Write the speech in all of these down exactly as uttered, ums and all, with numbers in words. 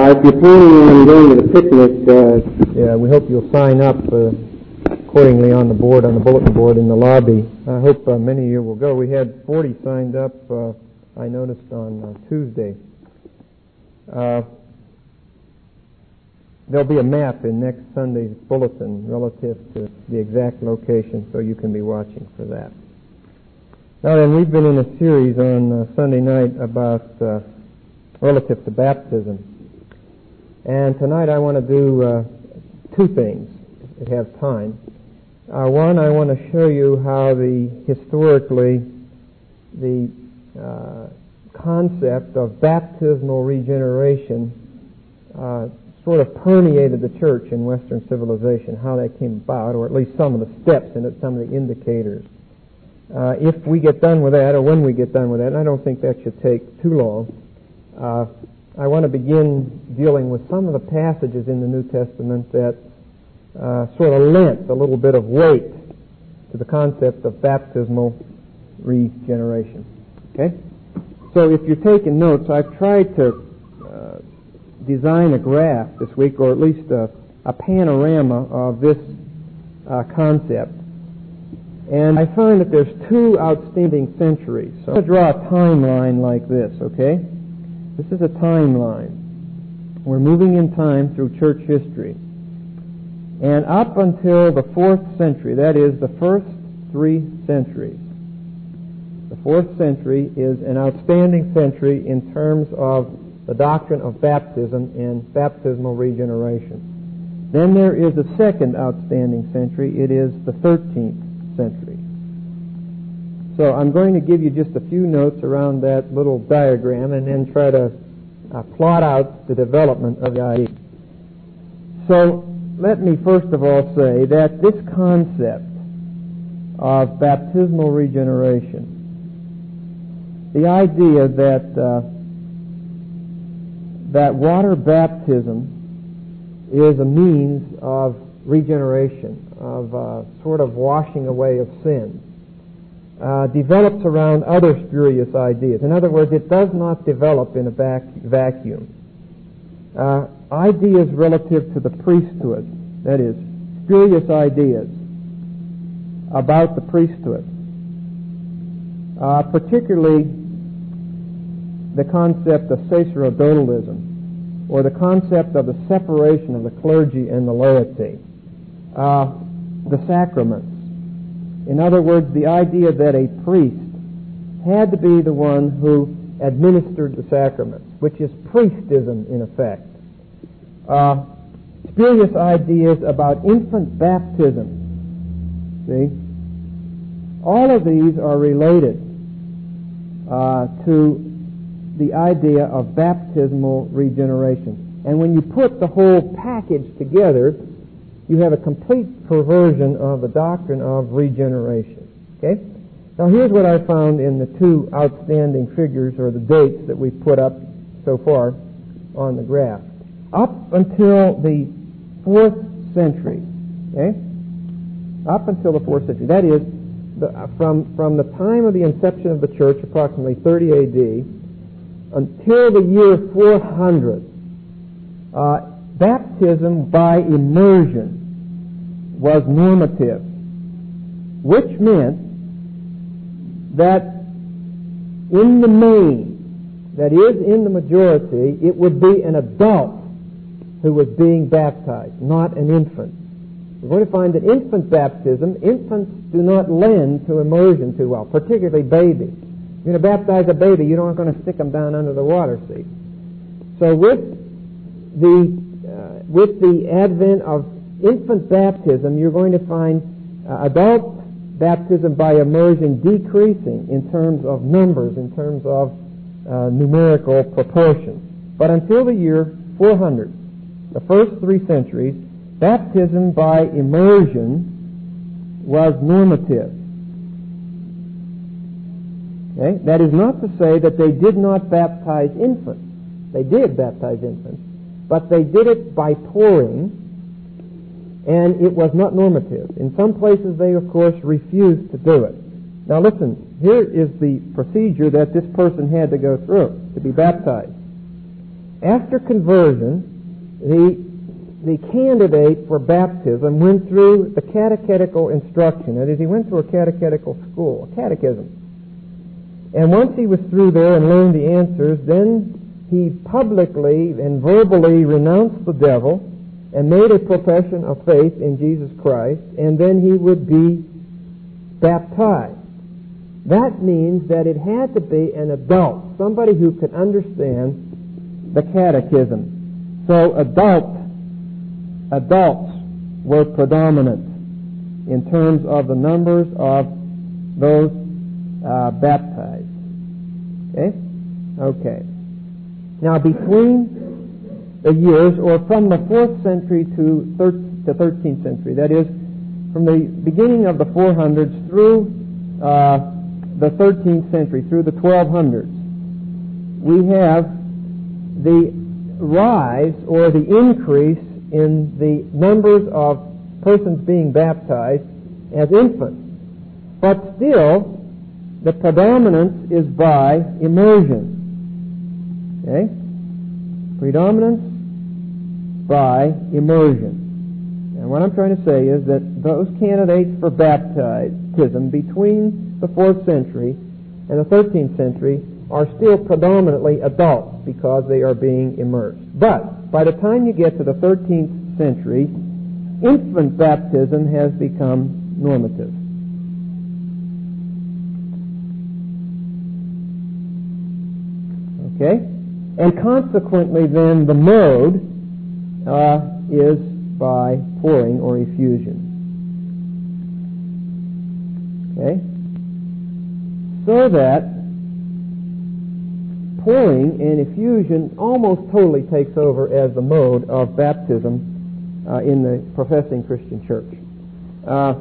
Uh, if you're planning on going to the picnic, uh, yeah, we hope you'll sign up uh, accordingly on the board, on the bulletin board in the lobby. I hope uh, many of you will go. We had forty signed up, uh, I noticed, on uh, Tuesday. Uh, there'll be a map in next Sunday's bulletin relative to the exact location, so you can be watching for that. Now then, we've been in a series on uh, Sunday night about uh, relative to baptism. And tonight I want to do uh, two things, if we have time. Uh, one, I want to show you how the, historically, the uh, concept of baptismal regeneration uh, sort of permeated the church in Western civilization, how that came about, or at least some of the steps in it, some of the indicators. Uh, if we get done with that, or when we get done with that, and I don't think that should take too long, uh, I want to begin dealing with some of the passages in the New Testament that uh, sort of lent a little bit of weight to the concept of baptismal regeneration. Okay? So if you're taking notes, I've tried to uh, design a graph this week, or at least a, a panorama of this uh, concept. And I find that there's two outstanding centuries. So I'm going to draw a timeline like this, okay? This is a timeline. We're moving in time through church history. And up until the fourth century, that is the first three centuries, the fourth century is an outstanding century in terms of the doctrine of baptism and baptismal regeneration. Then there is a second outstanding century. It is the thirteenth century. So I'm going to give you just a few notes around that little diagram and then try to uh, plot out the development of the idea. So let me first of all say that this concept of baptismal regeneration, the idea that uh, that water baptism is a means of regeneration, of uh, sort of washing away of sin, uh, develops around other spurious ideas. In other words, it does not develop in a vac- vacuum. Uh, ideas relative to the priesthood, that is, spurious ideas about the priesthood, uh, particularly the concept of sacerdotalism, or the concept of the separation of the clergy and the laity. Uh, the sacraments. In other words, the idea that a priest had to be the one who administered the sacraments, which is priestism in effect. Uh, spurious ideas about infant baptism. See? All of these are related uh, to the idea of baptismal regeneration. And when you put the whole package together, you have a complete perversion of the doctrine of regeneration. Okay? Now here's what I found in the two outstanding figures, or the dates that we've put up so far on the graph. Up until the fourth century, okay? Up until the fourth century. That is, the, uh, from, from the time of the inception of the church, approximately thirty A D, until the year four hundred, uh, baptism by immersion was normative, which meant that in the main, that is, in the majority, it would be an adult who was being baptized, not an infant. We're going to find that infant baptism, infants do not lend to immersion too well, particularly babies. You're going to baptize a baby, you're not going to stick them down under the water seat. So with the uh, with the advent of infant baptism, you're going to find uh, adult baptism by immersion decreasing in terms of numbers, in terms of uh, numerical proportions. But until the year four hundred, the first three centuries, baptism by immersion was normative. Okay? That is not to say that they did not baptize infants. They did baptize infants, but they did it by pouring, and it was not normative. In some places they, of course, refused to do it. Now listen, here is the procedure that this person had to go through to be baptized. after conversion, the the candidate for baptism went through the catechetical instruction. That is, he went through a catechetical school, a catechism. And once he was through there and learned the answers, then he publicly and verbally renounced the devil and made a profession of faith in Jesus Christ, and then he would be baptized. That means that it had to be an adult, somebody who could understand the catechism. So adult, adults were predominant in terms of the numbers of those uh, baptized. Okay? Okay. Now, between the years, or from the fourth century to the thirteenth century, that is, from the beginning of the four hundreds through uh, the thirteenth century, through the twelve hundreds, we have the rise or the increase in the numbers of persons being baptized as infants. But still, the predominance is by immersion. Okay? Predominance by immersion. And what I'm trying to say is that those candidates for baptism between the fourth century and the thirteenth century are still predominantly adults because they are being immersed. But by the time you get to the thirteenth century, infant baptism has become normative. Okay? And consequently then the mode uh, is by pouring or effusion. Okay? So that pouring and effusion almost totally takes over as the mode of baptism uh, in the professing Christian church. Uh,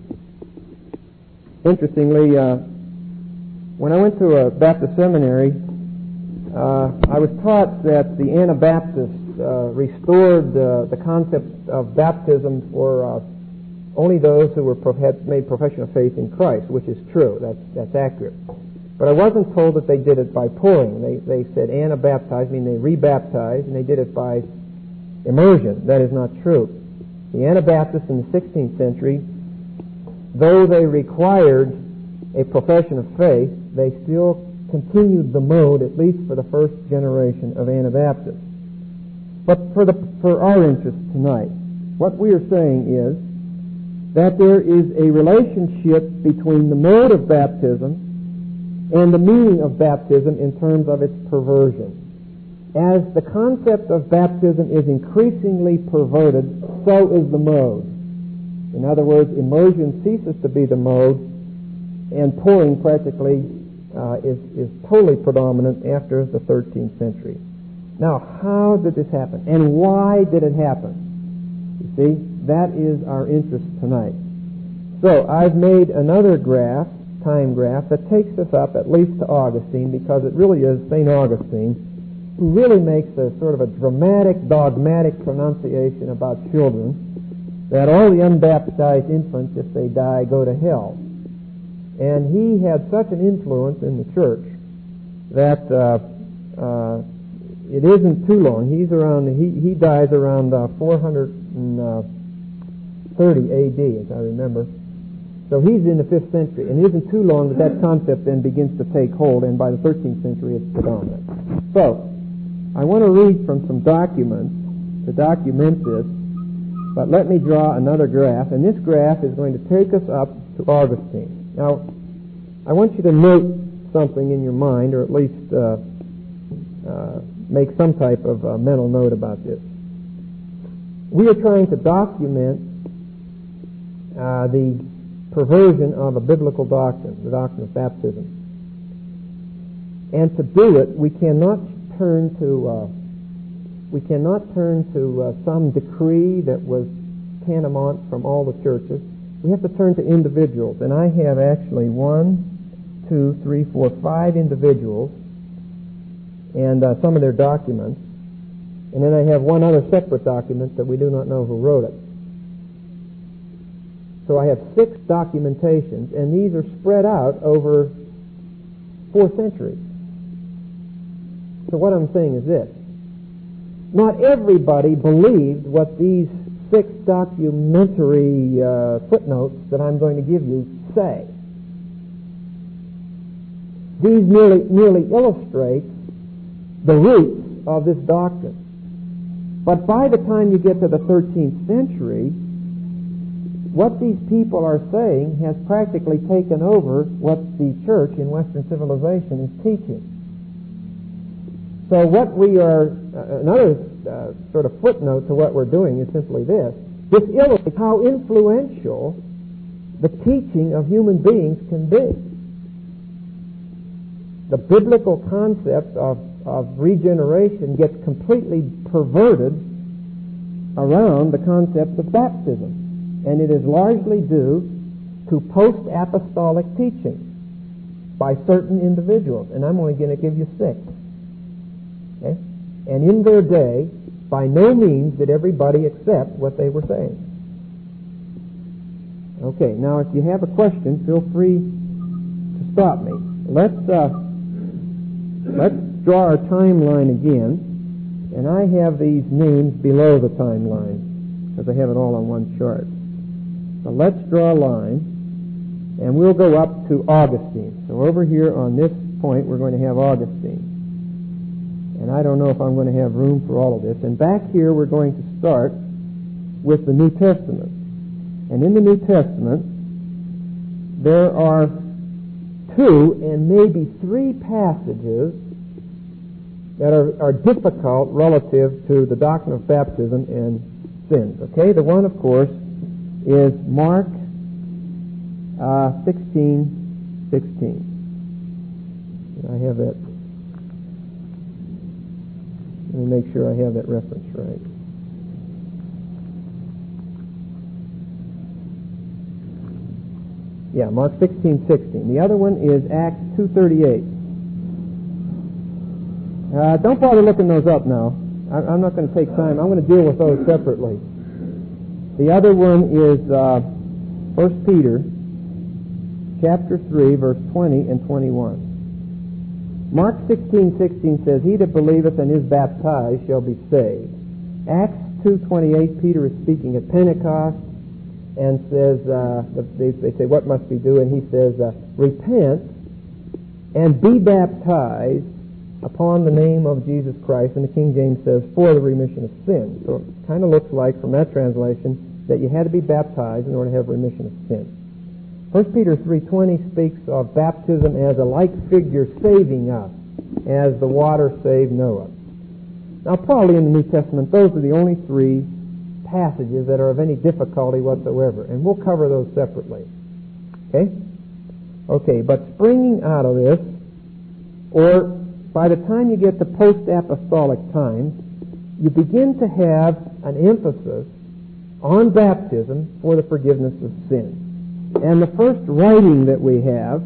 interestingly, uh, when I went to a Baptist seminary, uh, I was taught that the Anabaptists uh, restored uh, the concept of baptism for uh, only those who were prof- had made profession of faith in Christ, which is true. That's that's accurate. But I wasn't told that they did it by pouring. They they said anabaptized, meaning they rebaptized, and they did it by immersion. That is not true. The Anabaptists in the sixteenth century, though they required a profession of faith, they still continued the mode, at least for the first generation of Anabaptists. But for the for our interest tonight, what we are saying is that there is a relationship between the mode of baptism and the meaning of baptism in terms of its perversion. As the concept of baptism is increasingly perverted, so is the mode. In other words, immersion ceases to be the mode, and pouring practically uh, is, is totally predominant after the thirteenth century. Now, how did this happen? And why did it happen? You see, that is our interest tonight. So, I've made another graph, time graph, that takes us up at least to Augustine, because it really is Saint Augustine who really makes a sort of a dramatic, dogmatic pronunciation about children, that all the unbaptized infants, if they die, go to hell. And he had such an influence in the church that uh, uh, it isn't too long. He's around. He he dies around uh, four hundred thirty A D, as I remember. So he's in the fifth century, and it isn't too long that that concept then begins to take hold, and by the thirteenth century it's predominant. So, I want to read from some documents to document this, but let me draw another graph, and this graph is going to take us up to Augustine. Now, I want you to note something in your mind, or at least uh, uh, make some type of uh, mental note about this. We are trying to document uh, the perversion of a biblical doctrine, the doctrine of baptism. And to do it, we cannot turn to uh, we cannot turn to uh, some decree that was tantamount from all the churches. We have to turn to individuals, and I have actually one, two, three, four, five individuals, and uh, some of their documents, and then I have one other separate document that we do not know who wrote it. So I have six documentations, and these are spread out over four centuries. So what I'm saying is this. not everybody believed what these six documentary uh, footnotes that I'm going to give you say. These merely, merely illustrate the roots of this doctrine. But by the time you get to the thirteenth century, what these people are saying has practically taken over what the church in Western civilization is teaching. So what we are, uh, another uh, sort of footnote to what we're doing is simply this. This illustrates how influential the teaching of human beings can be. The biblical concept of, of regeneration gets completely perverted around the concept of baptism. And it is largely due to post-apostolic teaching by certain individuals. And I'm only going to give you six. Okay? And in their day, by no means did everybody accept what they were saying. Okay, now if you have a question, feel free to stop me. Let's, uh, let's draw our timeline again. And I have these names below the timeline because I have it all on one chart. So let's draw a line, and we'll go up to Augustine. So over here on this point, we're going to have Augustine. And I don't know if I'm going to have room for all of this. And back here, we're going to start with the New Testament. And in the New Testament, there are two and maybe three passages that are, are difficult relative to the doctrine of baptism and sins. Okay, the one, of course, is Mark uh, sixteen sixteen. I have that. Let me make sure I have that reference right. Yeah, Mark sixteen sixteen. The other one is Acts two thirty-eight. Uh, don't bother looking those up now. I, I'm not going to take time. I'm going to deal with those separately. The other one is uh, First Peter chapter three, verse twenty and twenty-one. Mark sixteen sixteen says, "He that believeth and is baptized shall be saved." Acts two twenty-eight, Peter is speaking at Pentecost and says, uh, they, they say, "What must we do?" And he says, uh, "Repent and be baptized upon the name of Jesus Christ." And the King James says, "for the remission of sins." So it kind of looks like, from that translation, that you had to be baptized in order to have remission of sin. First Peter three twenty speaks of baptism as a like figure saving us, as the water saved Noah. Now, probably in the New Testament, those are the only three passages that are of any difficulty whatsoever, and we'll cover those separately. Okay? Okay, but springing out of this, or by the time you get to post-apostolic times, you begin to have an emphasis on baptism for the forgiveness of sin. And the first writing that we have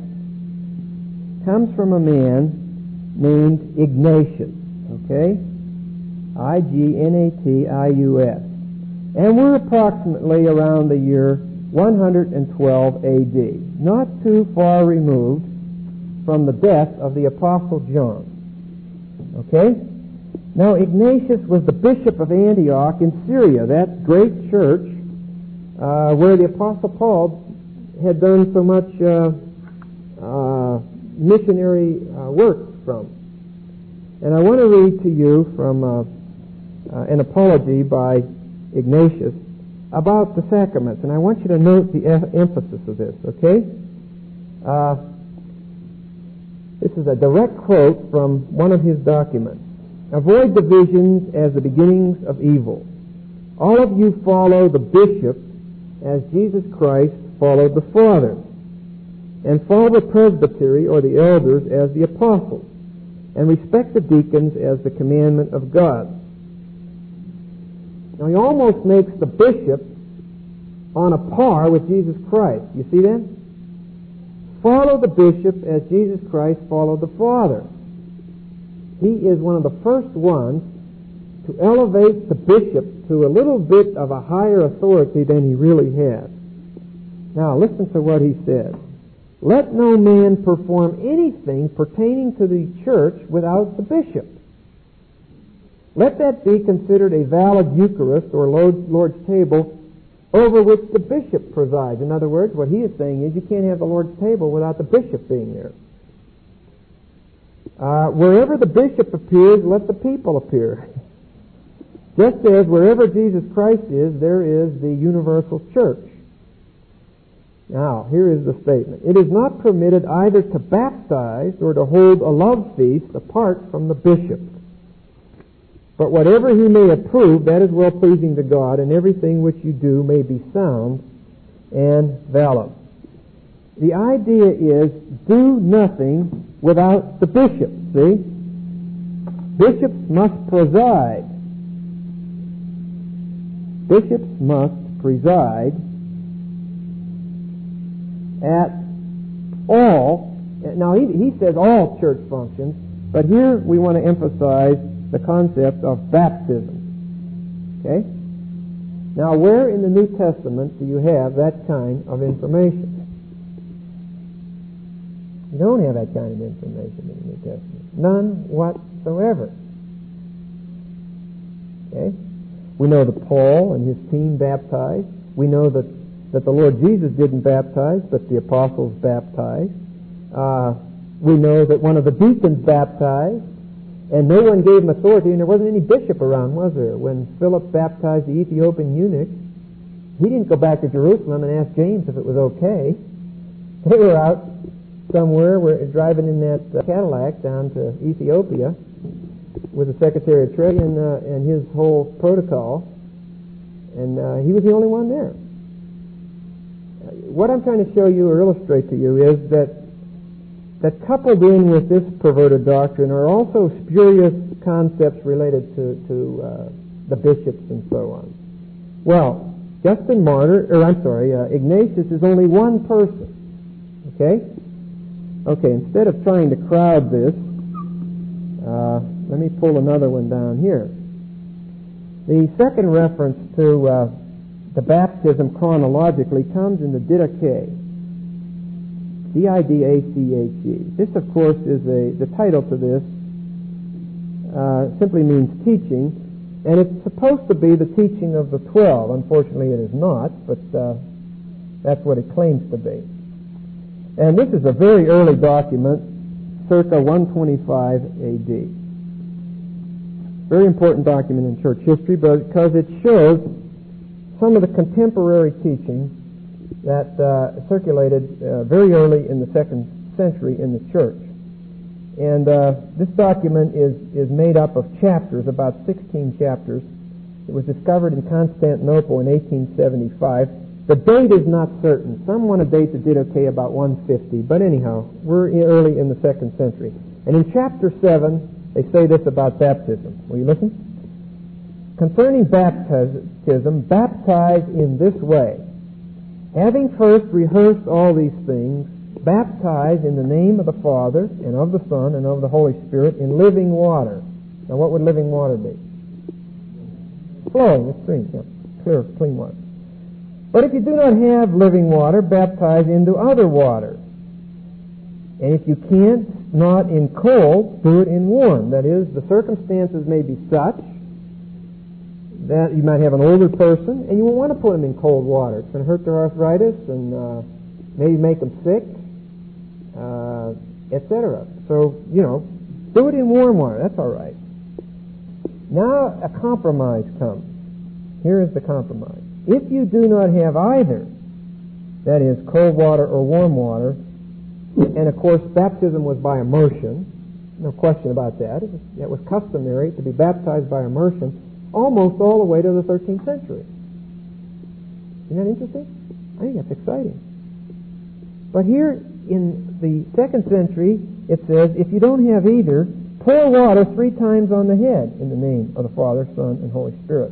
comes from a man named Ignatius, okay? I G N A T I U S. And we're approximately around the year one hundred twelve A D, not too far removed from the death of the Apostle John. Okay? Now, Ignatius was the bishop of Antioch in Syria, that great church uh, where the Apostle Paul had done so much uh, uh, missionary uh, work from. And I want to read to you from uh, uh, an apology by Ignatius about the sacraments. And I want you to note the e- emphasis of this, okay? Uh, this is a direct quote from one of his documents. "Avoid divisions as the beginnings of evil. All of you follow the bishop as Jesus Christ followed the Father, and follow the presbytery or the elders as the apostles, and respect the deacons as the commandment of God." Now he almost makes the bishop on a par with Jesus Christ. You see that? Follow the bishop as Jesus Christ followed the Father. He is one of the first ones to elevate the bishop to a little bit of a higher authority than he really has. Now listen to what he said. "Let no man perform anything pertaining to the church without the bishop." let that be considered a valid Eucharist or Lord's table over which the bishop presides. In other words, what he is saying is you can't have the Lord's table without the bishop being there. Uh, wherever the bishop appears, let the people appear. Just as wherever Jesus Christ is, there is the universal church. Now, here is the statement. It is not permitted either to baptize or to hold a love feast apart from the bishop. But whatever he may approve, that is well-pleasing to God, and everything which you do may be sound and valid. The idea is, do nothing without the bishop, see? Bishops must preside. Bishops must preside at all, now he, he says all church functions, but here we want to emphasize the concept of baptism. Okay? Now, where in the New Testament do you have that kind of information? You don't have that kind of information in the New Testament. None whatsoever. Okay? We know that Paul and his team baptized. We know that, that the Lord Jesus didn't baptize, but the apostles baptized. Uh, we know that one of the deacons baptized, and no one gave him authority, and there wasn't any bishop around, was there? When Philip baptized the Ethiopian eunuch, he didn't go back to Jerusalem and ask James if it was okay. They were out somewhere, were driving in that uh, Cadillac down to Ethiopia with the Secretary of Treasury and, uh, and his whole protocol, and uh, he was the only one there. What I'm trying to show you or illustrate to you is that that coupled in with this perverted doctrine are also spurious concepts related to, to uh, the bishops and so on. Well, Justin Martyr, or I'm sorry, uh, Ignatius is only one person. Okay? Okay, instead of trying to crowd this, uh, let me pull another one down here. The second reference to uh, the baptism chronologically comes in the Didache. D I D A C H E. This, of course, is a, the title to this uh, simply means teaching, and it's supposed to be the teaching of the twelve. Unfortunately, it is not, but uh, that's what it claims to be. And this is a very early document, circa one twenty-five A D. Very important document in church history because it shows some of the contemporary teaching that uh, circulated uh, very early in the second century in the church. And uh, this document is, is made up of chapters, about sixteen chapters. It was discovered in Constantinople in eighteen seventy-five. The date is not certain. Some want to date the Didache about one fifty, but anyhow, we're early in the second century. And in chapter seven, they say this about baptism. Will you listen? Concerning baptism, baptize in this way. Having first rehearsed all these things, baptize in the name of the Father, and of the Son, and of the Holy Spirit in living water. Now, what would living water be? Flowing, a stream, yeah, clear, clean water. But if you do not have living water, baptize into other water. And if you can't, not in cold, do it in warm. That is, the circumstances may be such that you might have an older person, and you won't want to put them in cold water. It's going to hurt their arthritis and uh, maybe make them sick, uh, et cetera. So, you know, do it in warm water. That's all right. Now a compromise comes. Here is the compromise. If you do not have either, that is, cold water or warm water, and of course baptism was by immersion, no question about that. It was, it was customary to be baptized by immersion almost all the way to the thirteenth century. Isn't that interesting? I think that's exciting. But here in the second century, it says, if you don't have either, pour water three times on the head in the name of the Father, Son, and Holy Spirit.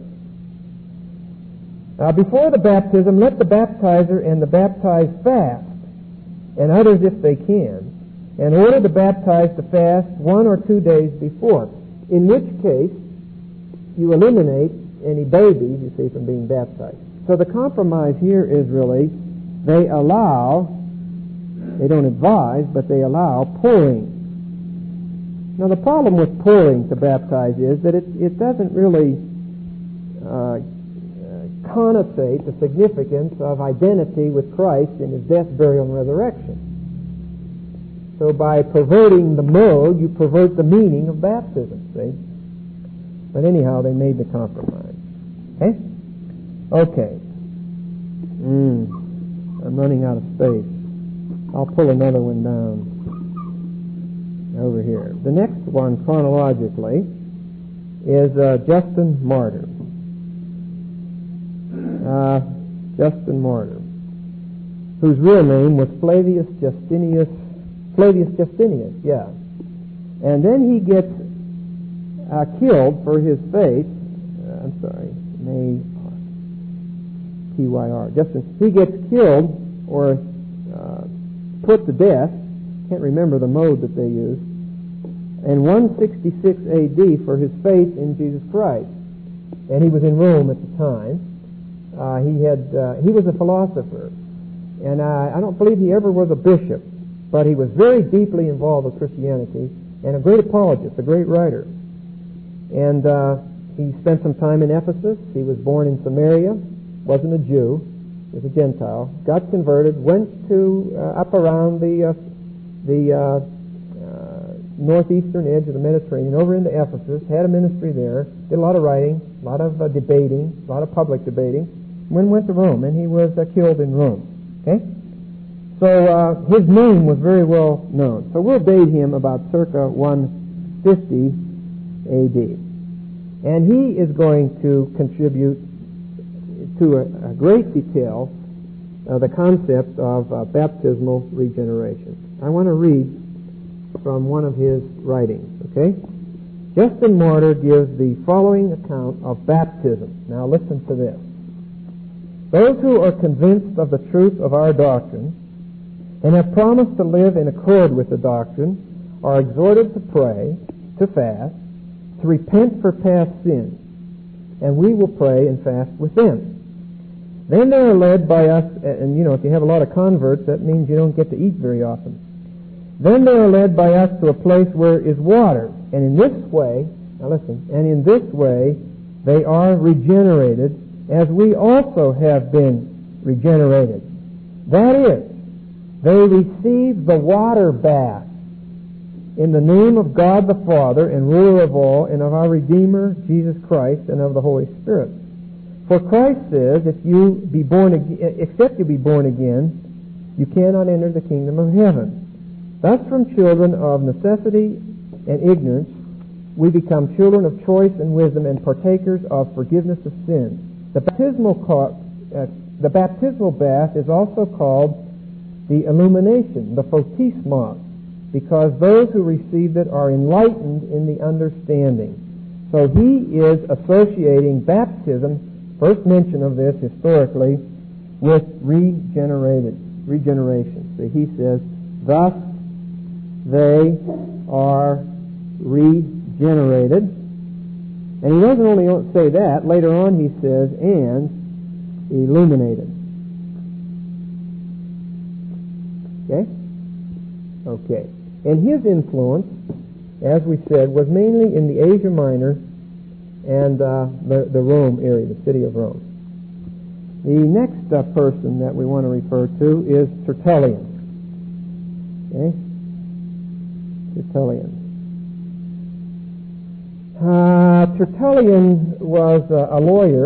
Now, before the baptism, let the baptizer and the baptized fast, and others if they can, and order the baptized to fast one or two days before, in which case you eliminate any babies, you see, from being baptized. So the compromise here is really, they allow, they don't advise, but they allow pouring. Now, the problem with pouring to baptize is that it, it doesn't really uh, connotate the significance of identity with Christ in His death, burial, and resurrection. So by perverting the mode, you pervert the meaning of baptism, see? But anyhow, they made the compromise. Okay? Okay. Mm, I'm running out of space. I'll pull another one down over here. The next one, chronologically, is uh, Justin Martyr. Uh, Justin Martyr, whose real name was Flavius Justinius, Flavius Justinius, yeah. And then he gets uh, killed for his faith. Uh, I'm sorry, May P Y R. Justin, he gets killed or uh, put to death. Can't remember the mode that they used. In one sixty-six A D for his faith in Jesus Christ, and he was in Rome at the time. Uh, he had uh, he was a philosopher, and I, I don't believe he ever was a bishop, but he was very deeply involved with Christianity and a great apologist, a great writer. And uh, he spent some time in Ephesus. He was born in Samaria, wasn't a Jew, was a Gentile. Got converted, went to uh, up around the uh, the uh, uh, northeastern edge of the Mediterranean, over into Ephesus. Had a ministry there. Did a lot of writing, a lot of uh, debating, a lot of public debating. When went to Rome, and he was uh, killed in Rome. Okay, so uh, his name was very well known. So we'll date him about circa one fifty A D, and he is going to contribute to a, a great detail uh, the concept of uh, baptismal regeneration. I want to read from one of his writings. Okay, Justin Martyr gives the following account of baptism. Now listen to this. Those who are convinced of the truth of our doctrine and have promised to live in accord with the doctrine are exhorted to pray, to fast, to repent for past sins, and we will pray and fast with them. Then they are led by us, and you know, if you have a lot of converts, that means you don't get to eat very often. Then they are led by us to a place where is water, and in this way, now listen, and in this way they are regenerated, as we also have been regenerated. That is, they receive the water bath in the name of God the Father and ruler of all, and of our Redeemer, Jesus Christ, and of the Holy Spirit. For Christ says, if you be born again, except you be born again, you cannot enter the kingdom of heaven. Thus from children of necessity and ignorance, we become children of choice and wisdom and partakers of forgiveness of sins. The baptismal, uh, the baptismal bath is also called the illumination, the photismos, because those who received it are enlightened in the understanding. So he is associating baptism, first mention of this historically, with regenerated, regeneration. See, he says, thus they are regenerated. And he doesn't only say that, later on he says, and illuminated. Okay? Okay. And his influence, as we said, was mainly in the Asia Minor and uh, the, the Rome area, the city of Rome. The next uh, person that we want to refer to is Tertullian. Okay? Tertullian. Uh, Tertullian was uh, a lawyer,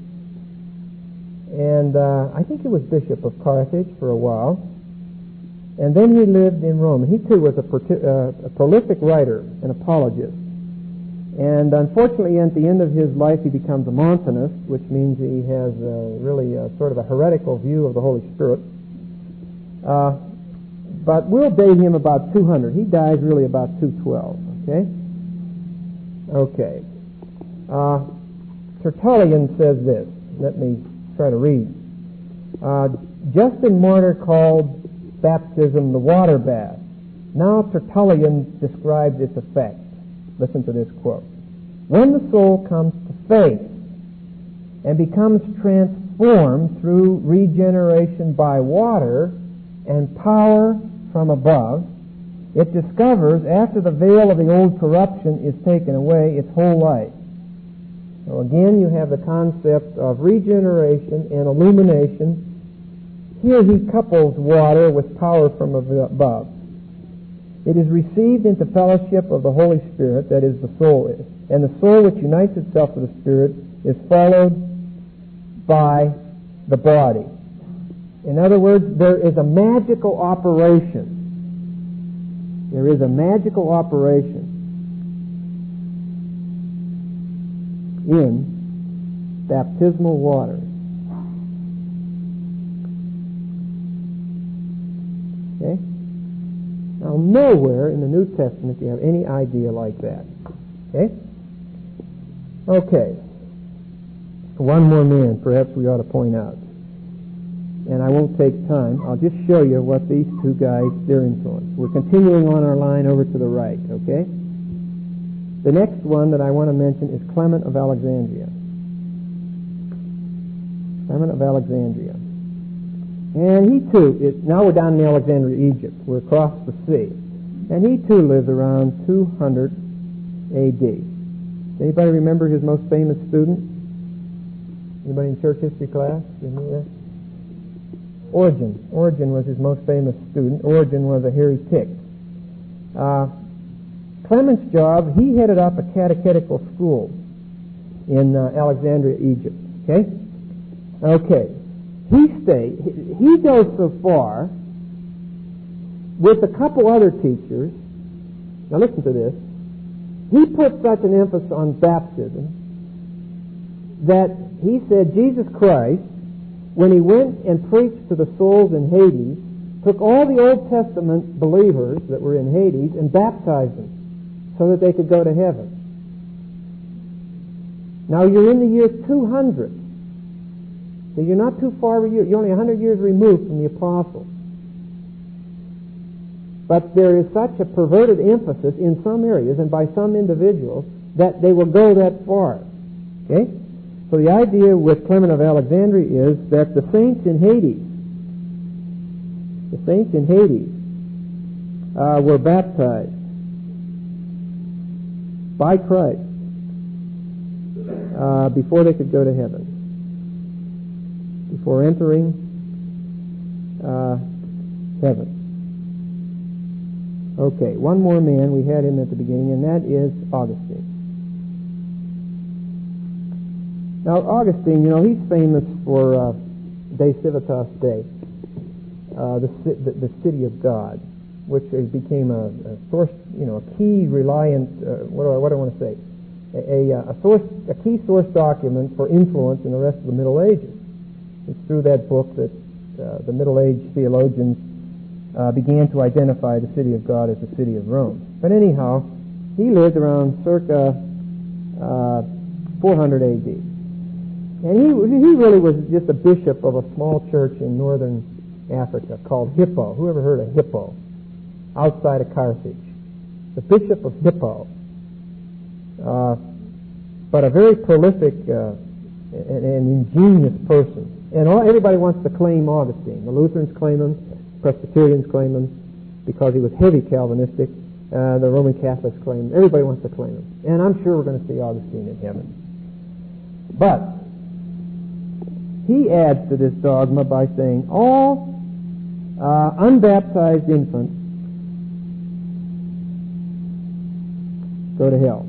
and uh, I think he was Bishop of Carthage for a while, and then he lived in Rome. He too was a, pro- uh, a prolific writer, an apologist, and unfortunately at the end of his life he becomes a Montanist, which means he has uh, really a, sort of a heretical view of the Holy Spirit. Uh, but we'll date him about two hundred. He dies really about two twelve, okay? Okay. Uh, Tertullian says this. Let me try to read. Uh, Justin Martyr called baptism the water bath. Now Tertullian describes its effect. Listen to this quote. When the soul comes to faith and becomes transformed through regeneration by water and power from above, It discovers, after the veil of the old corruption is taken away, its whole life. So again, you have the concept of regeneration and illumination. Here he couples water with power from above. It is received into fellowship of the Holy Spirit, that is, the soul is. And the soul which unites itself to the Spirit is followed by the body. In other words, there is a magical operation. There is a magical operation in baptismal water. Okay? Now, nowhere in the New Testament do you have any idea like that. Okay? Okay. One more man, perhaps we ought to point out. And I won't take time. I'll just show you what these two guys, their influence. We're continuing on our line over to the right, okay? The next one that I want to mention is Clement of Alexandria. Clement of Alexandria. And he too, is, now we're down in Alexandria, Egypt. We're across the sea. And he too lived around two hundred A D. Anybody remember his most famous student? Anybody in church history class? Remember that? Origen. Origen was his most famous student. Origen was a hairy tick. Uh, Clement's job, he headed up a catechetical school in uh, Alexandria, Egypt. Okay? Okay. He stayed, he goes so far with a couple other teachers. Now listen to this. He put such an emphasis on baptism that he said Jesus Christ, when he went and preached to the souls in Hades, took all the Old Testament believers that were in Hades and baptized them so that they could go to heaven. Now you're in the year two hundred. So you're not too far, you're only one hundred years removed from the apostles. But there is such a perverted emphasis in some areas and by some individuals that they will go that far. Okay? So the idea with Clement of Alexandria is that the saints in Hades, the saints in Hades uh, were baptized by Christ uh, before they could go to heaven, before entering uh, heaven. Okay, one more man, we had him at the beginning, and that is Augustine. Now, Augustine, you know, he's famous for uh, De Civitas Dei, uh, the, the the city of God, which became a, a source, you know, a key reliant. Uh, what do I what do I want to say? A, a, a source, a key source document for influence in the rest of the Middle Ages. It's through that book that uh, the Middle Age theologians uh, began to identify the city of God as the city of Rome. But anyhow, he lived around circa uh, four hundred A D. And he he really was just a bishop of a small church in northern Africa called Hippo. Who ever heard of Hippo? Outside of Carthage. The bishop of Hippo. Uh, but a very prolific uh, and, and ingenious person. And all, everybody wants to claim Augustine. The Lutherans claim him, Presbyterians claim him, because he was heavy Calvinistic. Uh, the Roman Catholics claim him. Everybody wants to claim him. And I'm sure we're going to see Augustine in heaven. But he adds to this dogma by saying all uh, unbaptized infants go to hell.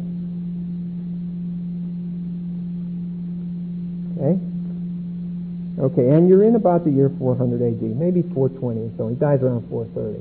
Okay? Okay, and you're in about the year four hundred A D, maybe four twenty or so. He dies around four thirty.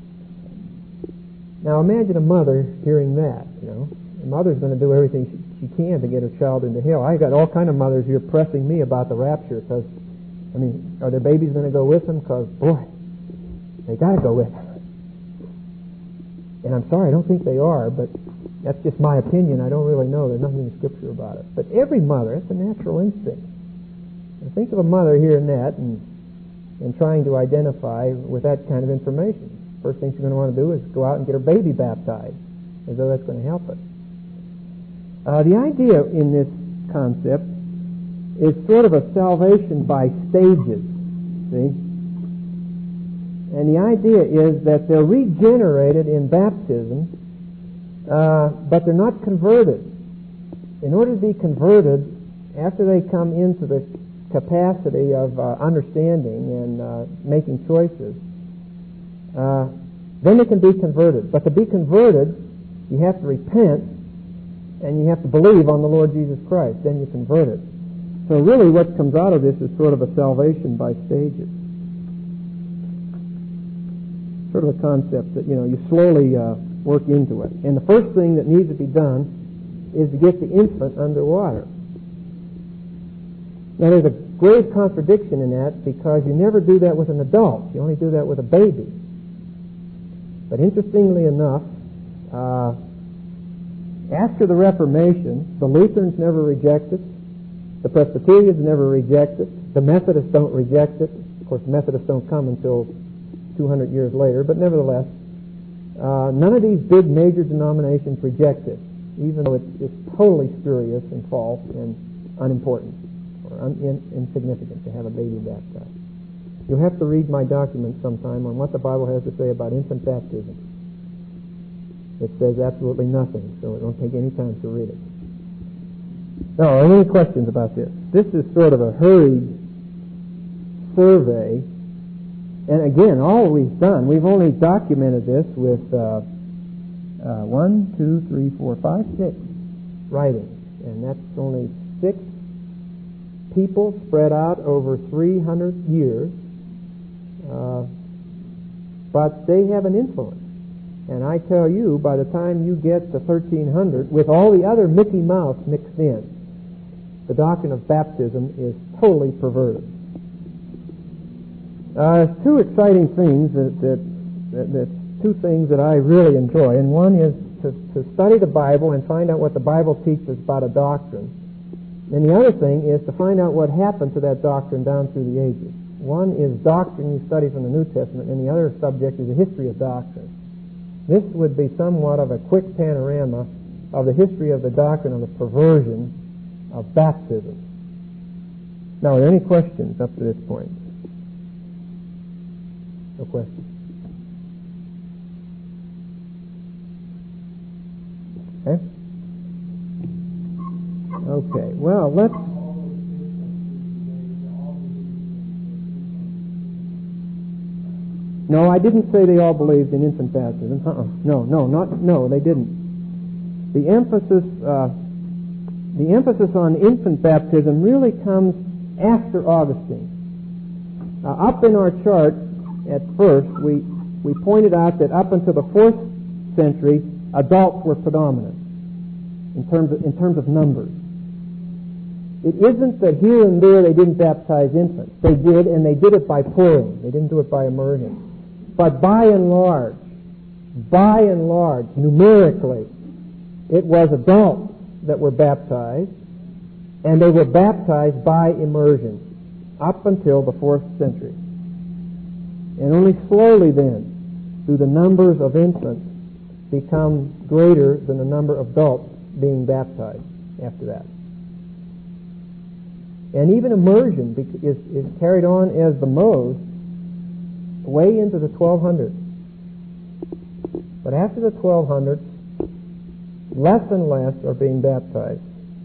Now imagine a mother hearing that, you know. The mother's going to do everything she she can to get her child into hell. I got all kind of mothers here pressing me about the rapture because, I mean, are their babies going to go with them? Because, boy, they got to go with them. And I'm sorry, I don't think they are, but that's just my opinion. I don't really know. There's nothing in the Scripture about it. But every mother, it's a natural instinct. And think of a mother hearing that and, and trying to identify with that kind of information. First thing she's going to want to do is go out and get her baby baptized, as though that's going to help it. Uh, the idea in this concept is sort of a salvation by stages, see? And the idea is that they're regenerated in baptism, uh, but they're not converted. In order to be converted, after they come into the capacity of uh, understanding and uh, making choices, uh, then they can be converted. But to be converted, you have to repent and you have to believe on the Lord Jesus Christ. Then you're converted. So really what comes out of this is sort of a salvation by stages. Sort of a concept that, you know, you slowly uh, work into it. And the first thing that needs to be done is to get the infant underwater. Now there's a grave contradiction in that, because you never do that with an adult. You only do that with a baby. But interestingly enough, uh, after the Reformation, the Lutherans never reject it, the Presbyterians never reject it, the Methodists don't reject it. Of course, Methodists don't come until two hundred years later, but nevertheless, uh, none of these big major denominations reject it, even though it's, it's totally spurious and false and unimportant or un- in, insignificant to have a baby baptized. You'll have to read my document sometime on what the Bible has to say about infant baptism. It says absolutely nothing, so it won't take any time to read it. Now, are there any questions about this? This is sort of a hurried survey. And again, all we've done, we've only documented this with uh, uh, one, two, three, four, five, six writings. And that's only six people spread out over three hundred years. Uh, but they have an influence. And I tell you, by the time you get to thirteen hundred, with all the other Mickey Mouse mixed in, the doctrine of baptism is totally perverted. Uh, there's two exciting things that, that, that, that two things that I really enjoy, and one is to, to study the Bible and find out what the Bible teaches about a doctrine, and the other thing is to find out what happened to that doctrine down through the ages. One is doctrine you study from the New Testament, and the other subject is the history of doctrine. This would be somewhat of a quick panorama of the history of the doctrine of the perversion of baptism. Now, are there any questions up to this point? No question. Okay. Okay. Well, let's. No, I didn't say they all believed in infant baptism. Uh-uh. No, no, not no. They didn't. The emphasis, uh, the emphasis on infant baptism really comes after Augustine. Uh, up in our chart. At first, we, we pointed out that up until the fourth century, adults were predominant in terms of, in terms of numbers. It isn't that here and there they didn't baptize infants. They did, and they did it by pouring. They didn't do it by immersion. But by and large, by and large, numerically, it was adults that were baptized, and they were baptized by immersion up until the fourth century. And only slowly then do the numbers of infants become greater than the number of adults being baptized after that. And even immersion is, is carried on as the most way into the twelve hundreds. But after the twelve hundreds, less and less are being baptized.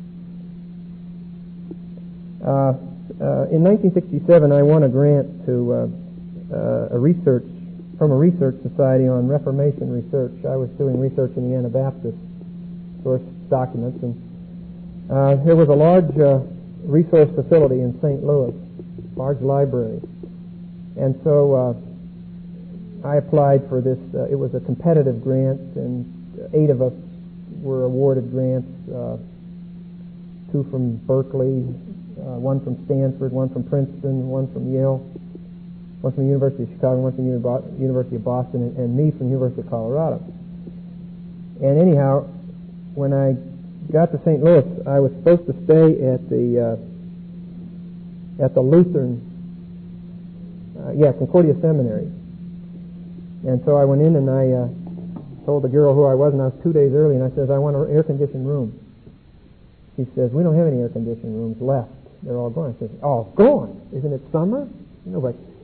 Uh, uh, in nineteen sixty-seven, I won a grant to uh, Uh, a research from a research society on Reformation research. I was doing research in the Anabaptist source documents, and uh, there was a large uh, resource facility in Saint Louis, large library, and so uh, I applied for this. Uh, it was a competitive grant, and eight of us were awarded grants. Uh, two from Berkeley, uh, one from Stanford, one from Princeton, one from Yale, one from the University of Chicago, one from the University of Boston, and, and me from the University of Colorado. And anyhow, when I got to Saint Louis, I was supposed to stay at the uh, at the Lutheran, uh, yeah, Concordia Seminary. And so I went in and I uh, told the girl who I was, and I was two days early, and I says, I want an air-conditioned room. She says, we don't have any air-conditioned rooms left. They're all gone. I says, oh, gone? Isn't it summer? You know, but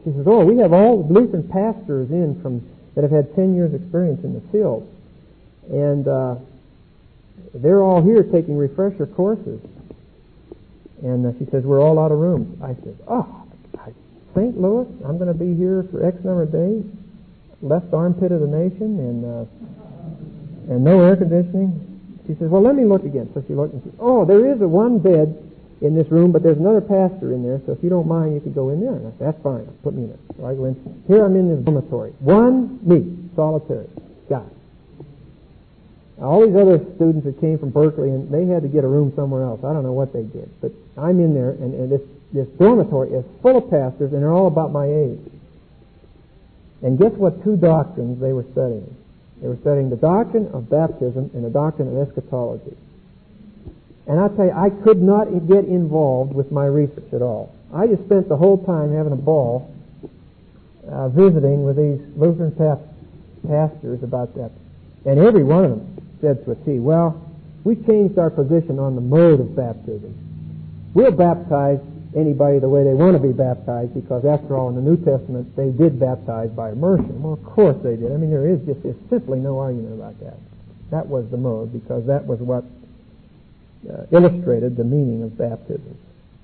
She says, oh, we have all Lutheran pastors in from that have had ten years experience in the field. And uh, they're all here taking refresher courses. And uh, she says, we're all out of rooms. I said, oh, Saint Louis, I'm going to be here for X number of days. Left armpit of the nation and uh, and no air conditioning. She says, well, let me look again. So she looked and says, oh, there is a one bed in this room, but there's another pastor in there, so if you don't mind, you could go in there. And I said, that's fine. Put me in it. So I go in. Here I'm in the dormitory. One me, solitary. God. All these other students that came from Berkeley, and they had to get a room somewhere else. I don't know what they did. But I'm in there, and, and this, this dormitory is full of pastors, and they're all about my age. And guess what two doctrines they were studying? They were studying the doctrine of baptism and the doctrine of eschatology. And I tell you, I could not get involved with my research at all. I just spent the whole time having a ball uh, visiting with these Lutheran past- pastors about that. And every one of them said to a T, well, we changed our position on the mode of baptism. We'll baptize anybody the way they want to be baptized, because after all, in the New Testament, they did baptize by immersion. Well, of course they did. I mean, there is just there's simply no argument about that. That was the mode, because that was what uh, illustrated the meaning of baptism.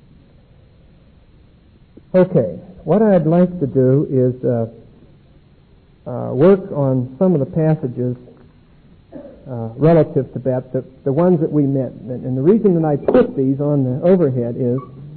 Okay, what I'd like to do is uh, uh, work on some of the passages uh, relative to baptism, the ones that we met. And the reason that I put these on the overhead is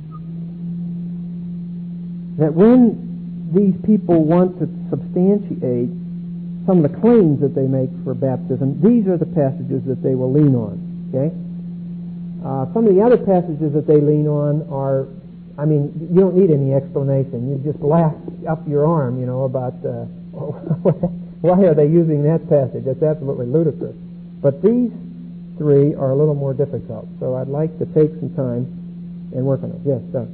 that when these people want to substantiate some of the claims that they make for baptism, these are the passages that they will lean on. Okay? Uh, some of the other passages that they lean on are, I mean, you don't need any explanation. You just laugh up your arm, you know, about uh, why are they using that passage? That's absolutely ludicrous. But these three are a little more difficult. So I'd like to take some time and work on it. Yes, Doug.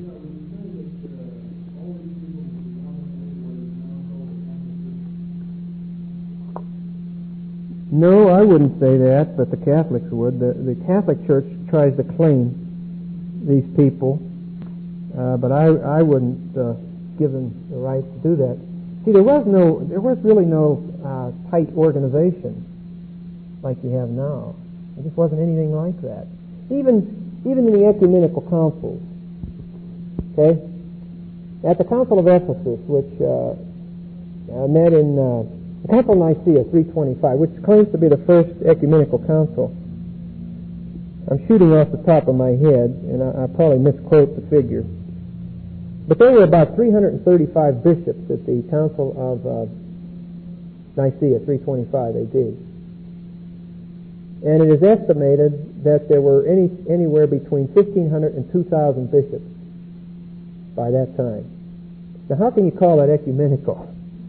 No, I wouldn't say that, but the Catholics would. The, the Catholic Church tries to claim these people, uh, but I, I wouldn't uh, give them the right to do that. See, there was no, there was really no uh, tight organization like you have now. There just wasn't anything like that. Even, even in the ecumenical councils, okay, at the Council of Ephesus, which uh, uh, met in uh, the Council of Nicaea, three twenty-five, which claims to be the first ecumenical council. I'm shooting off the top of my head, and I, I probably misquote the figure. But there were about three hundred thirty-five bishops at the Council of uh, Nicaea, three twenty-five A D. And it is estimated that there were any, anywhere between fifteen hundred and two thousand bishops by that time. Now, how can you call that ecumenical?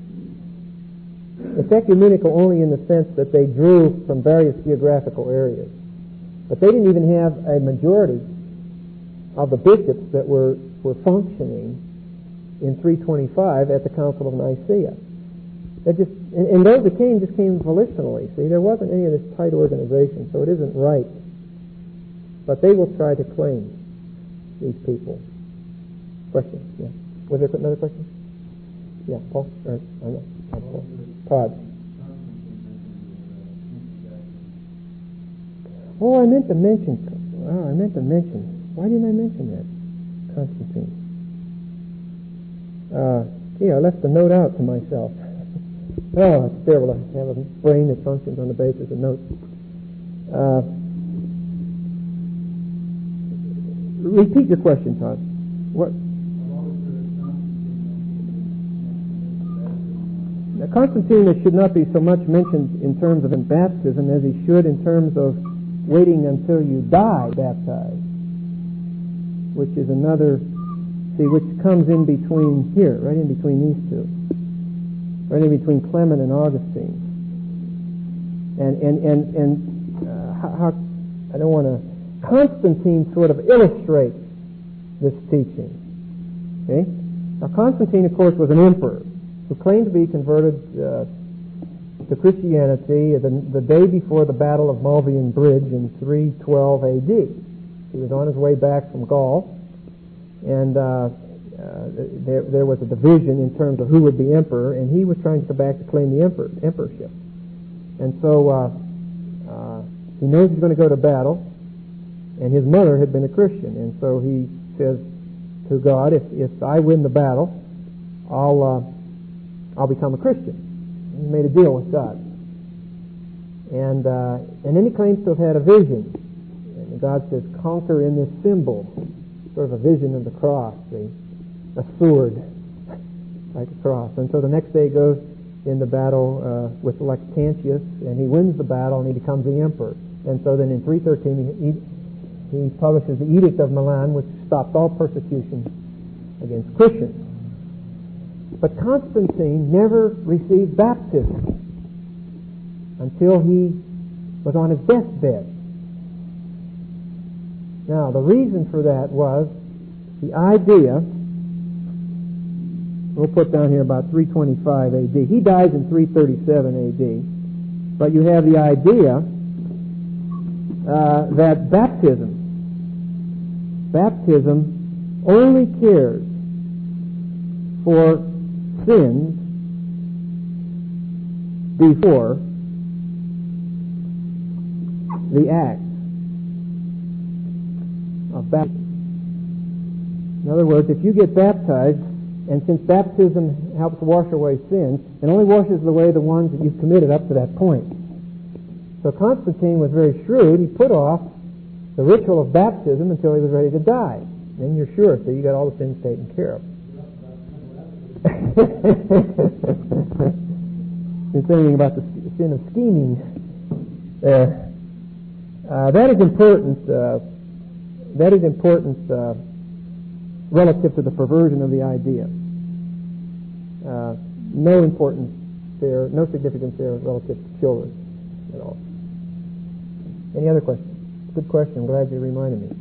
It's ecumenical only in the sense that they drew from various geographical areas. But they didn't even have a majority of the bishops that were, were functioning in three twenty-five at the Council of Nicaea. That just, and, and those that came just came volitionally. See, there wasn't any of this tight organization, so it isn't right. But they will try to claim these people. Question? Yeah. Was there another question? Yeah, Paul? Or, I know. Paul. Todd. Oh, I meant to mention. Oh, I meant to mention. Why didn't I mention that? Constantine. Uh, gee, I left the note out to myself. Oh, it's terrible to have a brain that functions on the basis of notes. Uh, repeat your question, Todd. What? Now, Constantine should not be so much mentioned in terms of baptism as he should in terms of waiting until you die baptized, which is another, see, which comes in between here, right in between these two, right in between Clement and Augustine. And and and and uh, how, how I don't want to. Constantine sort of illustrates this teaching. Okay, now Constantine, of course, was an emperor who claimed to be converted uh, to Christianity the, the day before the Battle of Mulvian Bridge in three twelve A D. He was on his way back from Gaul, and uh, uh, there, there was a division in terms of who would be emperor, and he was trying to come back to claim the emperor, emperorship. And so uh, uh, he knows he's going to go to battle, and his mother had been a Christian, and so he says to God, if, if I win the battle, I'll uh, I'll become a Christian. He made a deal with God. And uh, and then he claims to have had a vision. And God says, conquer in this symbol, sort of a vision of the cross, the, a sword, like a cross. And so the next day he goes in the battle uh, with Lactantius, and he wins the battle, and he becomes the emperor. And so then in three thirteen he, he publishes the Edict of Milan, which stopped all persecution against Christians. But Constantine never received baptism until he was on his deathbed. Now, the reason for that was the idea, we'll put down here about three twenty-five A D. He dies in three thirty-seven A D. But you have the idea uh, that baptism, baptism only cares for sins before the act of baptism. In other words, if you get baptized, and since baptism helps wash away sins, it only washes away the ones that you've committed up to that point. So Constantine was very shrewd. He put off the ritual of baptism until he was ready to die. Then you're sure, so you got all the sins taken care of. It's anything about the sin of scheming there. Uh, that is important. Uh, that is important uh, relative to the perversion of the idea. Uh, no importance there, no significance there relative to children at all. Any other questions? Good question. I'm glad you reminded me.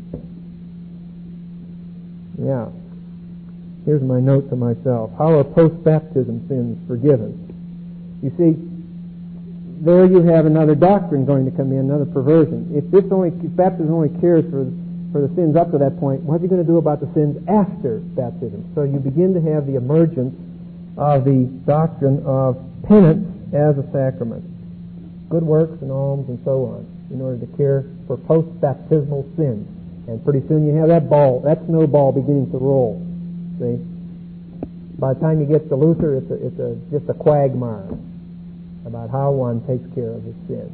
Yeah. Here's my note to myself. How are post-baptism sins forgiven? You see, there you have another doctrine going to come in, another perversion. If this only, if baptism only cares for for the sins up to that point, what's he going to do about the sins after baptism? So you begin to have the emergence of the doctrine of penance as a sacrament, good works and alms and so on, in order to care for post-baptismal sins. And pretty soon you have that ball, that snowball beginning to roll. See? By the time you get to Luther, it's a, it's a, just a quagmire about how one takes care of his sin.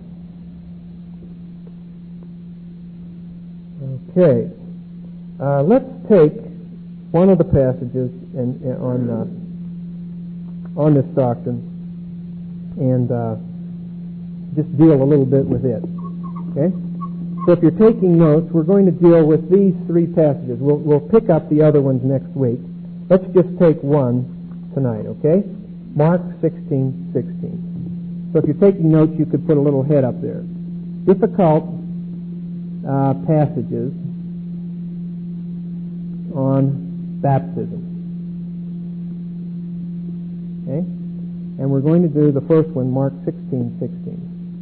Okay. Uh, let's take one of the passages in, in, on uh, on this doctrine and uh, just deal a little bit with it. Okay? So if you're taking notes, we're going to deal with these three passages. We'll, we'll pick up the other ones next week. Let's just take one tonight, okay? Mark sixteen sixteen. So if you're taking notes, you could put a little head up there. Difficult uh, passages on baptism. Okay? And we're going to do the first one, Mark sixteen sixteen.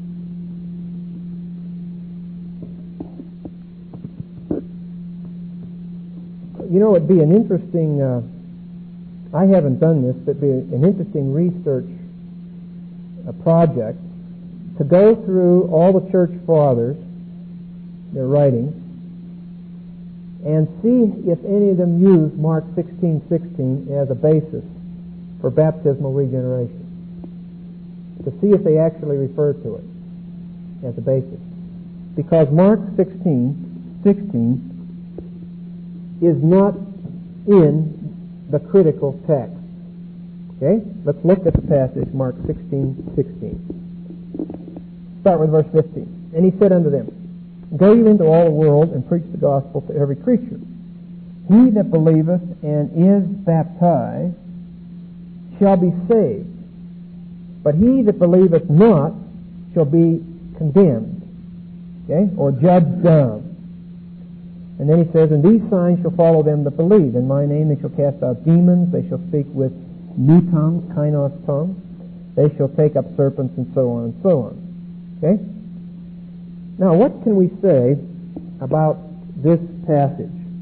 You know, it'd be an interesting, uh, I haven't done this, but it'd be an interesting research uh, project to go through all the church fathers, their writings, and see if any of them use Mark sixteen sixteen as a basis for baptismal regeneration. To see if they actually refer to it as a basis. Because Mark sixteen sixteen is not in the critical text. Okay? Let's look at the passage, Mark sixteen sixteen. Start with verse fifteen. And he said unto them, Go you into all the world and preach the gospel to every creature. He that believeth and is baptized shall be saved, but he that believeth not shall be condemned, okay, or judged down. And then he says, And these signs shall follow them that believe. In my name they shall cast out demons, they shall speak with new tongues, kainos tongues, they shall take up serpents, and so on and so on. Okay? Now, what can we say about this passage?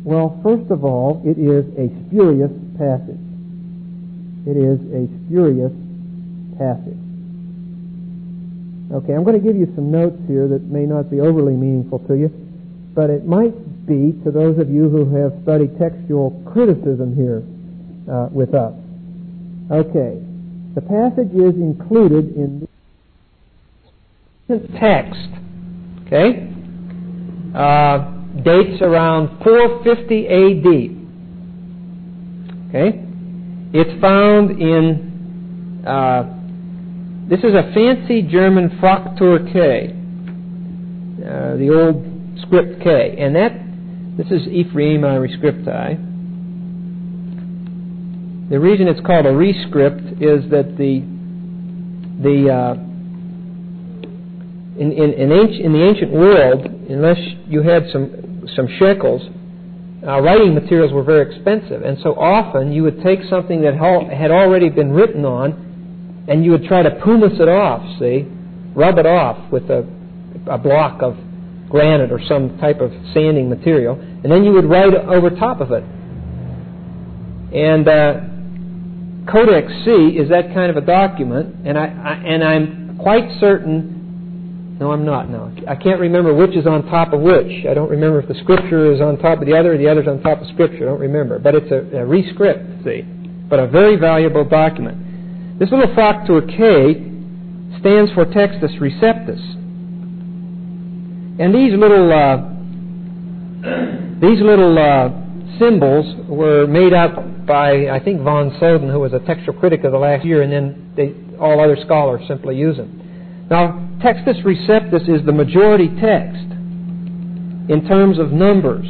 Well, first of all, it is a spurious passage. It is a spurious passage. Okay, I'm going to give you some notes here that may not be overly meaningful to you, but it might be to those of you who have studied textual criticism here uh, with us. Okay, the passage is included in the text. Okay, uh, dates around four fifty A D. Okay, it's found in. Uh, this is a fancy German Fraktur K, uh, the old script K, and that this is Ephraemi Rescripti. The reason it's called a rescript is that the the uh, in in in, ancient, in the ancient world, unless you had some some shekels, uh, writing materials were very expensive, and so often you would take something that had already been written on, and you would try to pumice it off. See, rub it off with a a block of granite or some type of sanding material, and then you would write over top of it. And uh, Codex C is that kind of a document, and I, I and I'm quite certain. No, I'm not. No, I can't remember which is on top of which. I don't remember if the Scripture is on top of the other, or the other's on top of Scripture. I don't remember, but it's a, a rescript. See, but a very valuable document. This little Fraktur K stands for Textus Receptus. And these little uh, these little uh, symbols were made up by, I think, von Soden, who was a textual critic of the last year, and then they, all other scholars simply use them. Now, Textus Receptus is the majority text in terms of numbers.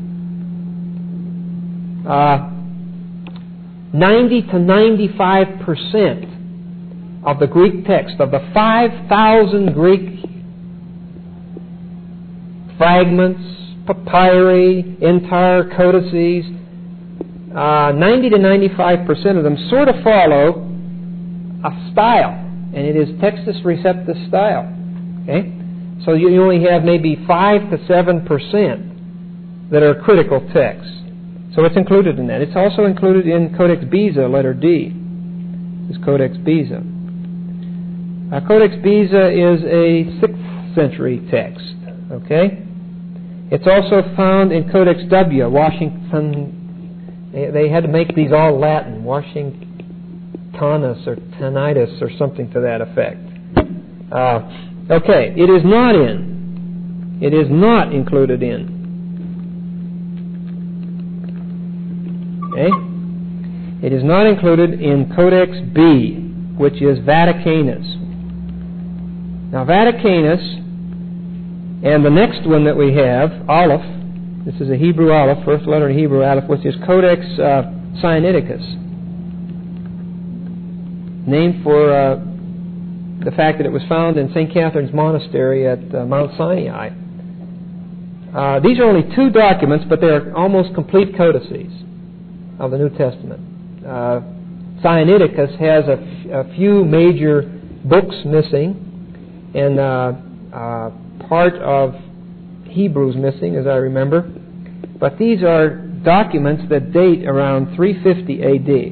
Uh, ninety to ninety-five percent of the Greek text, of the five thousand Greek fragments, papyri, entire codices, uh, ninety to ninety-five percent of them sort of follow a style, and it is Textus Receptus style. Okay, so you only have maybe five to seven percent that are critical texts. So it's included in that. It's also included in Codex Beza, letter D. This is Codex Beza. Uh, Codex Beza is a sixth century text. Okay. It's also found in Codex W, Washington. They, they had to make these all Latin, Washingtonus or Tanitus or something to that effect. Uh, okay, it is not in. It is not included in. Okay? It is not included in Codex B, which is Vaticanus. Now, Vaticanus. And the next one that we have, Aleph, this is a Hebrew Aleph, first letter in Hebrew Aleph, which is Codex uh, Sinaiticus, named for uh, the fact that it was found in Saint Catherine's Monastery at uh, Mount Sinai. Uh, these are only two documents, but they are almost complete codices of the New Testament. Uh, Sinaiticus has a, f- a few major books missing, and uh, uh, part of Hebrews missing, as I remember. But these are documents that date around three fifty A D.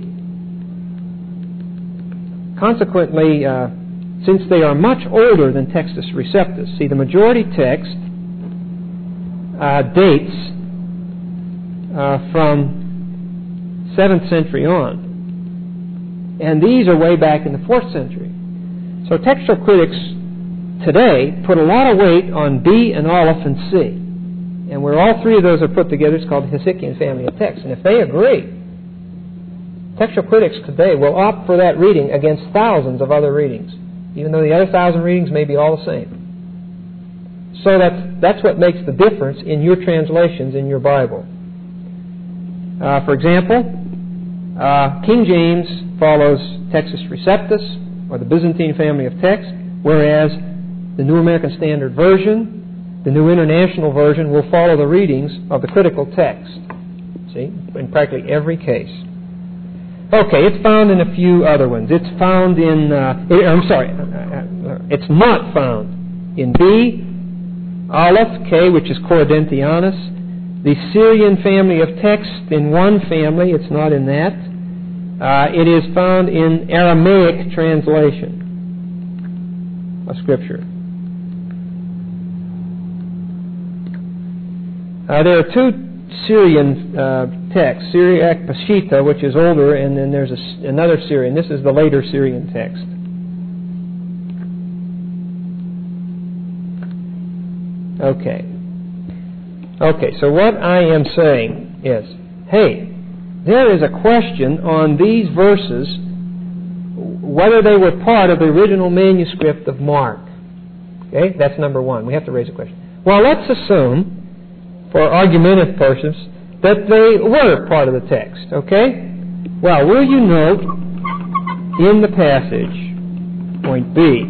Consequently, uh, since they are much older than Textus Receptus, see, the majority text uh, dates uh, from seventh century on. And these are way back in the fourth century. So textual critics today put a lot of weight on B and Aleph and C. And where all three of those are put together, it's called the Hesychian family of texts. And if they agree, textual critics today will opt for that reading against thousands of other readings, even though the other thousand readings may be all the same. So that's, that's what makes the difference in your translations in your Bible. Uh, for example, uh, King James follows Textus Receptus, or the Byzantine family of texts, whereas the New American Standard Version, the New International Version, will follow the readings of the critical text. See, in practically every case. Okay, it's found in a few other ones. It's found in, uh, I'm sorry, it's not found in B, Aleph, K, which is Coridentianus, the Syrian family of text in one family. It's not in that. Uh, it is found in Aramaic translation of Scripture. Uh, there are two Syrian uh, texts, Syriac Peshitta, which is older, and then there's a, another Syrian. This is the later Syrian text. Okay. Okay, so what I am saying is, hey, there is a question on these verses whether they were part of the original manuscript of Mark. Okay, that's number one. We have to raise a question. Well, let's assume, for argumentative purposes, that they were part of the text. Okay? Well, will you note in the passage, point B,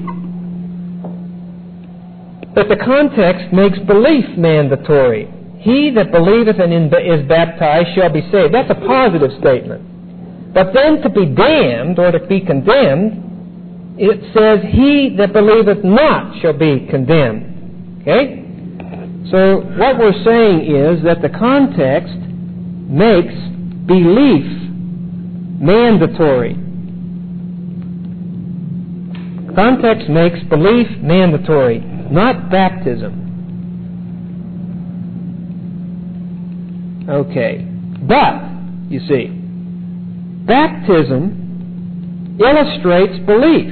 that the context makes belief mandatory. He that believeth and is baptized shall be saved. That's a positive statement. But then to be damned or to be condemned, it says, he that believeth not shall be condemned. Okay? So what we're saying is that the context makes belief mandatory. Context makes belief mandatory, not baptism. Okay. But, you see, baptism illustrates belief.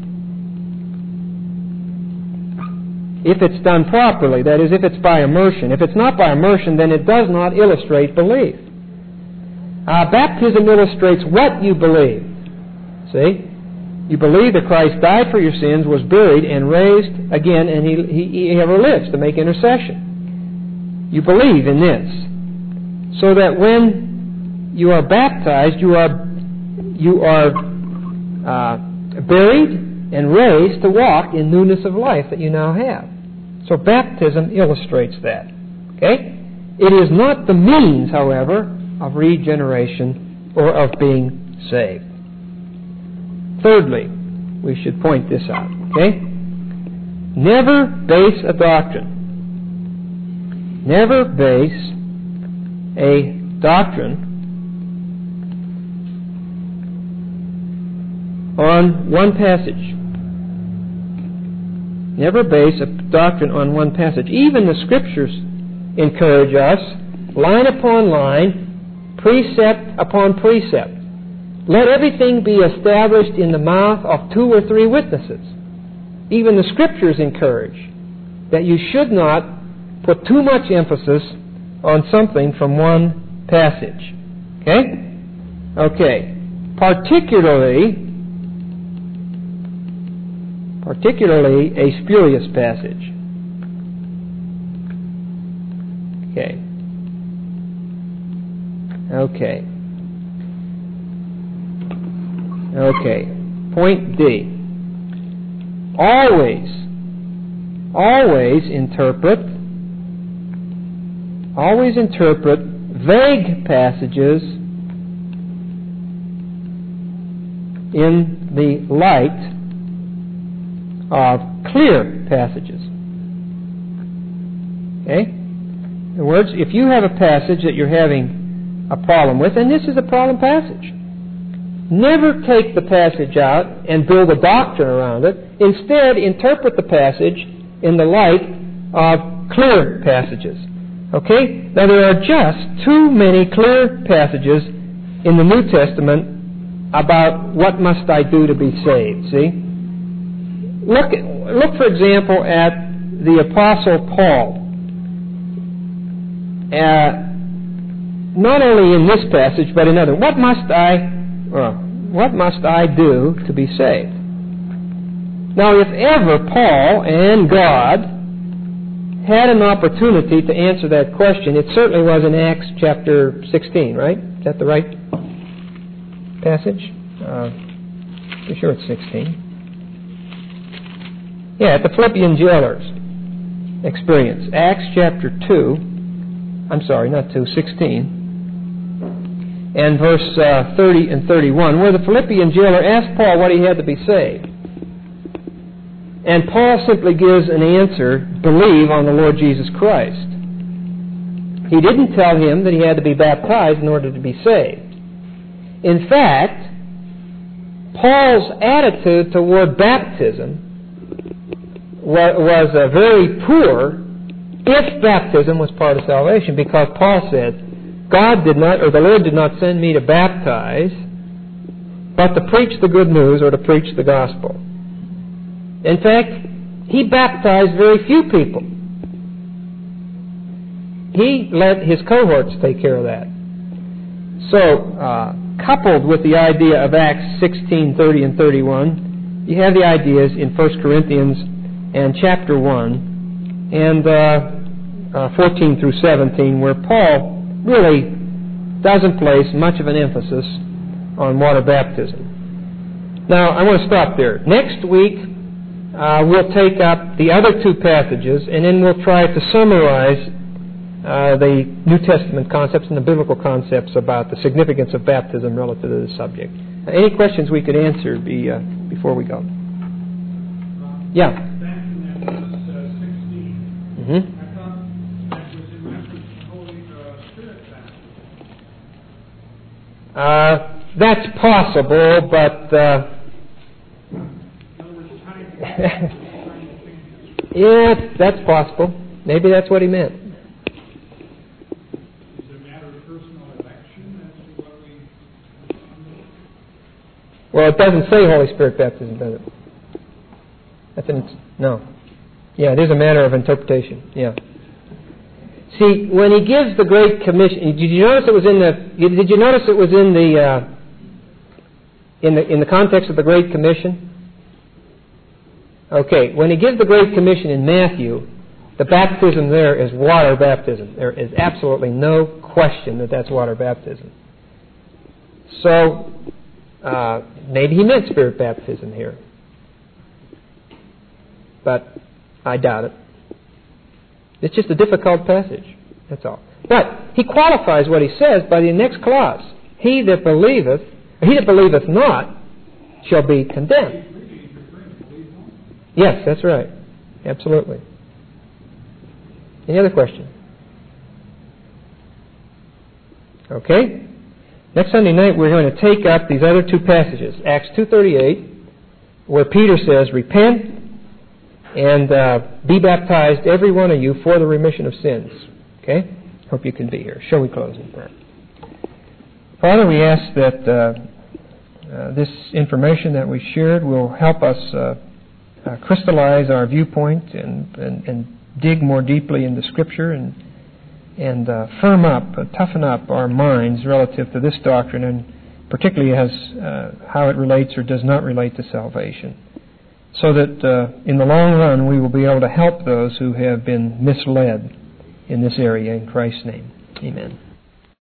If it's done properly, that is, if it's by immersion. If it's not by immersion, then it does not illustrate belief. Uh, baptism illustrates what you believe. See? You believe that Christ died for your sins, was buried, and raised again, and he, he, he ever lives to make intercession. You believe in this. So that when you are baptized, you are, you are uh, buried and raised to walk in newness of life that you now have. So baptism illustrates that. Okay? It is not the means, however, of regeneration or of being saved. Thirdly, we should point this out. Okay? Never base a doctrine. Never base a doctrine on one passage. Never base a doctrine on one passage. Even the Scriptures encourage us, line upon line, precept upon precept. Let everything be established in the mouth of two or three witnesses. Even the Scriptures encourage that you should not put too much emphasis on something from one passage. Okay? Okay. Particularly, particularly a spurious passage. Okay. Okay. Okay. Point D. Always, always interpret, always interpret vague passages in the light of clear passages. Okay? In other words, if you have a passage that you're having a problem with, and this is a problem passage, never take the passage out and build a doctrine around it. Instead, interpret the passage in the light of clear passages. Okay? Now, there are just too many clear passages in the New Testament about what must I do to be saved. See? Look, look for example, at the Apostle Paul. Uh, not only in this passage, but in other. What must I, uh, what must I do to be saved? Now, if ever Paul and God had an opportunity to answer that question, it certainly was in Acts chapter sixteen, right? Is that the right passage? Uh, I'm sure it's sixteen. Yeah, at the Philippian jailers experience. Acts chapter two, I'm sorry, not two, sixteen, and verse uh, thirty and thirty-one, where the Philippian jailer asked Paul what he had to be saved. And Paul simply gives an answer, believe on the Lord Jesus Christ. He didn't tell him that he had to be baptized in order to be saved. In fact, Paul's attitude toward baptism was uh, very poor if baptism was part of salvation, because Paul said, God did not, or the Lord did not send me to baptize, but to preach the good news or to preach the gospel. In fact, he baptized very few people. He let his cohorts take care of that. So, uh, coupled with the idea of Acts sixteen, thirty, and thirty-one, you have the ideas in First Corinthians and chapter one and uh, uh, fourteen through seventeen, where Paul really doesn't place much of an emphasis on water baptism. Now, I want to stop there. Next week, uh, we'll take up the other two passages, and then we'll try to summarize uh, the New Testament concepts and the biblical concepts about the significance of baptism relative to this subject. Uh, any questions we could answer be, uh, before we go? Yeah. Mm-hmm. I thought that was in reference to Holy uh, Spirit baptism. Uh, that's possible, but uh, In other words, time trying to think this. yeah, that's possible. Maybe that's what he meant. Is it a matter of personal election as to what we... Well, it doesn't say Holy Spirit baptism, does it? That's an, no. Yeah, it is a matter of interpretation. Yeah. See, when he gives the Great Commission, did you notice it was in the? Did you notice it was in the uh, in the in the context of the Great Commission? Okay, when he gives the Great Commission in Matthew, the baptism there is water baptism. There is absolutely no question that that's water baptism. So uh, maybe he meant spirit baptism here, but I doubt it. It's just a difficult passage. That's all. But he qualifies what he says by the next clause. He that believeth, he that believeth not, shall be condemned. Yes, that's right. Absolutely. Any other question? Okay. Next Sunday night we're going to take up these other two passages. Acts two thirty-eight, where Peter says, repent and uh, be baptized, every one of you, for the remission of sins. Okay? Hope you can be here. Shall we close in prayer? Father, we ask that uh, uh, this information that we shared will help us uh, uh, crystallize our viewpoint and, and, and dig more deeply into Scripture and, and uh, firm up, uh, toughen up our minds relative to this doctrine, and particularly as uh, how it relates or does not relate to salvation, so that uh, in the long run we will be able to help those who have been misled in this area. In Christ's name, amen.